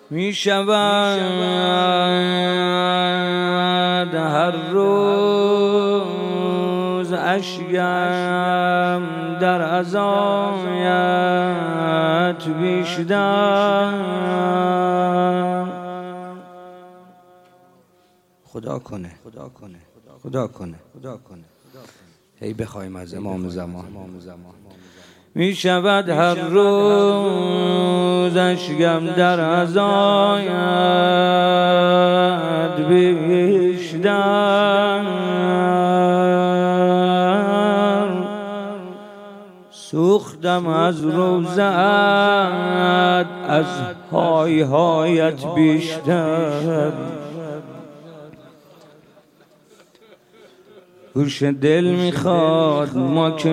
می شود هر روز اشکم در عزایت بیشتر. خدا کنه هی بخوایم از امام زمان. می شود هر روز اشکم در عزایت بیشتر. سوختم از روزت از های هایت بیشتر. گوش دل میخواد ما که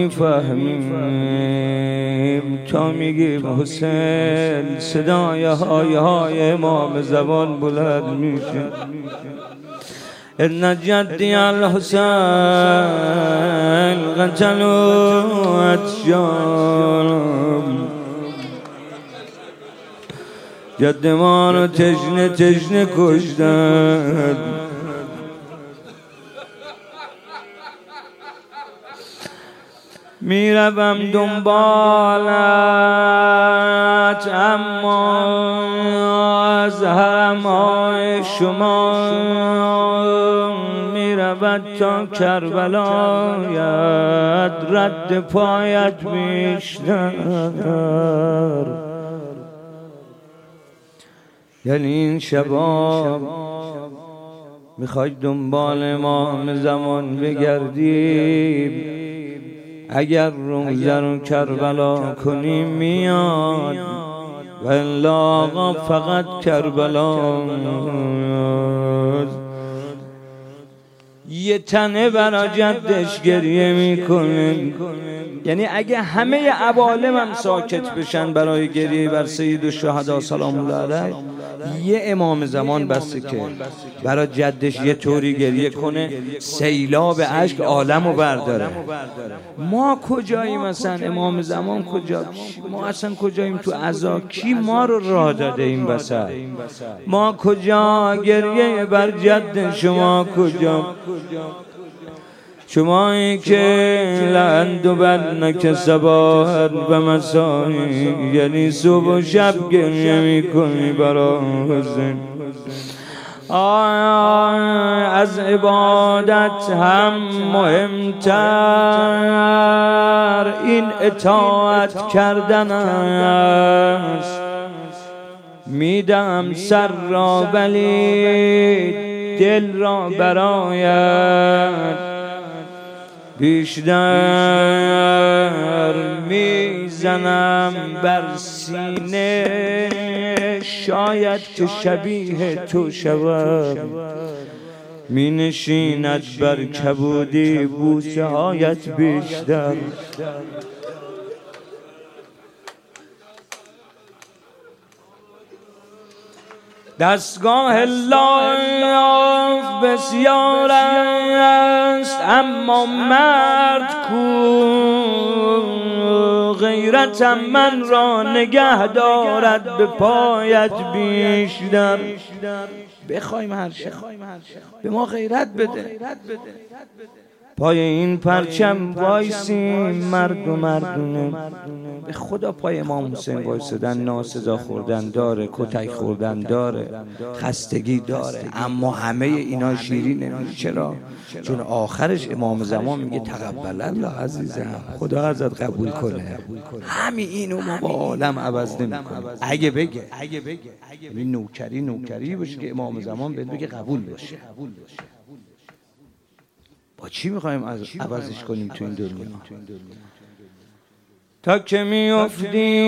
نمیفهمیم، تا میگیم حسین صدای های های امام زمان بلند میشه. ان جدی الحسین قتلوا اتشام. جد ما رو تشنه کشتن. میروم دنبالت اما از حرم‌های شما میرود تا کربلایت رد پایت بیشتر. یعنی این شبا میخواید دنبال امام زمان بگردیم، اگر روزه رو کربلا کنیم میاد، و الا آقا فقط کربلا. یه تنه برا جدش گریه میکنه. یعنی اگه همه عوالم هم ساکت بشن برای گریه بر سید الشهدا سلام الله علیه، یه امام زمان بسه که برای جدش یه طوری گریه کنه سیلاب اشک عالمو برداره. ما کجاییم مثلا؟ امام زمان کجا؟ ما اصلا کجاییم تو عزا؟ کی ما رو راه داده این بسر؟ ما کجا؟ گریه بر جد شما کجا؟ شمایی که لعند و بدنک صباحت و مسایی، یعنی صبح و شب گریه میکنی برای حسین. از عبادت هم مهمتر این اطاعت کردن است. میدم سر را ولی دل را برایت بیشتر. میزنم بر سینه شاید که شبیه تو شود، می نشیند بر کبودی بوسه هایت بیشتر. دستگاه لاف بسیار است اما مرد کو، غیرتم من را نگه دارد به پایت بیشتر. بخوایم هر شب به ما غیرت بده، پای این پرچم وایسیم مرد و مردونه. به خدا پای امام حسین وایسادن ناسزا خوردن داره، کتک خوردن داره، خستگی داره، اما همه اینا شیرینه. چرا؟ چون آخرش امام زمان میگه تقبل الله عزیزم، خدا ازت قبول کنه. همین اینو ما با عالم عوض نمی‌کنیم. اگه بگه این نوکری باشه که امام زمان بگه قبول باشه. با چی میخوایم عوضش کنیم تو این دنیا؟ تا که میافتی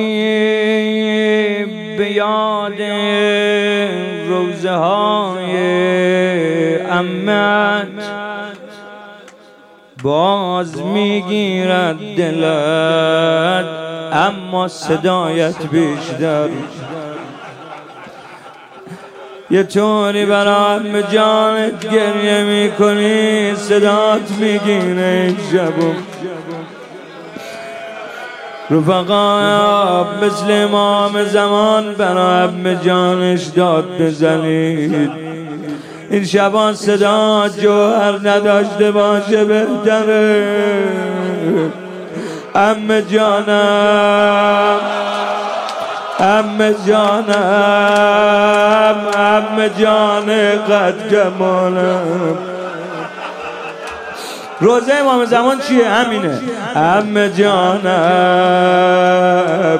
به یاد روزه های عمت، باز میگیرد دلت اما صدایت بیشتر. یه طوری برای عمه جانت گریه میکنی صدات میگیره شبو. رفقا مثل امام زمان برای عمه جانش داد بزنید. این شبان صدا جوهر نداشته باشه بهتره. عمه جانم، عمه جانم، عمه جان قد جمالم. روزه امام زمان چیه؟ همینه. عمه جانم.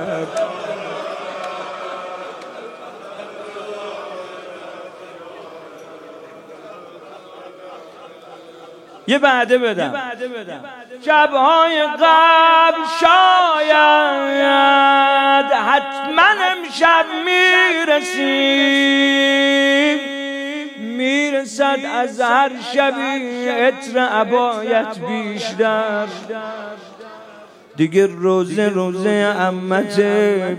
یه وعده بدم شبهای قبل شاید حتما امشب میرسد از هر شبی عطر عبایت بیشتر. دیگه روزه عمته.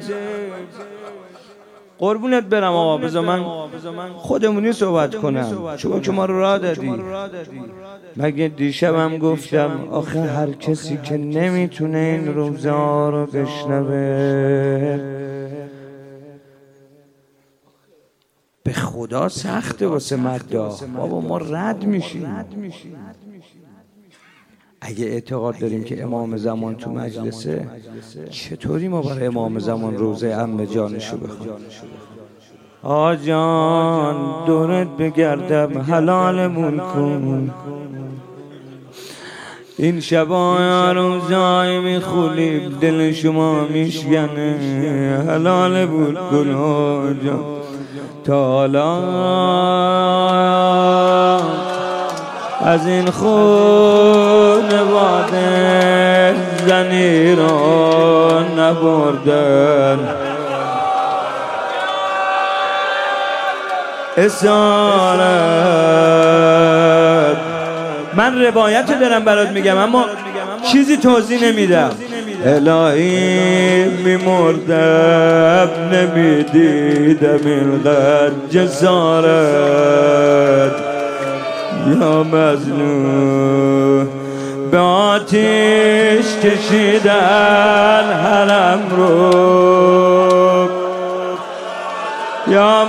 قربونت برم آقا، بذار من خودمونی صحبت کنم چون که ما رو راه دادی. مگه دیشبم گفتم آخه هر کسی که نمیتونه این روزه ها رو بشنوه به خدا سخته واسه مداح. بابا ما رد میشیم. اگه اعتقاد داریم که امام زمان تو مجلسه، چطوری ما برای امام زمان روزه عمه جانشو بخونیم؟ آجان دورت بگردم حلالمون کن. این شبای روزای میخونیم دل شما میشکنه. حلال بود کن آجان تا حالا از این خانواده زنی را نبردن. اسارت من روایت دارم برات میگم اما چیزی توضیح نمیدم. الهی میمردم نمیدیدم اینقدر جسارت. یا مظلوم به آتیش کشیدن حرم رو. یا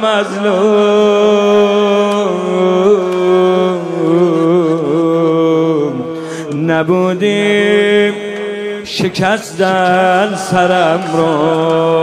مظلوم نبودیم شکستن سرم رو.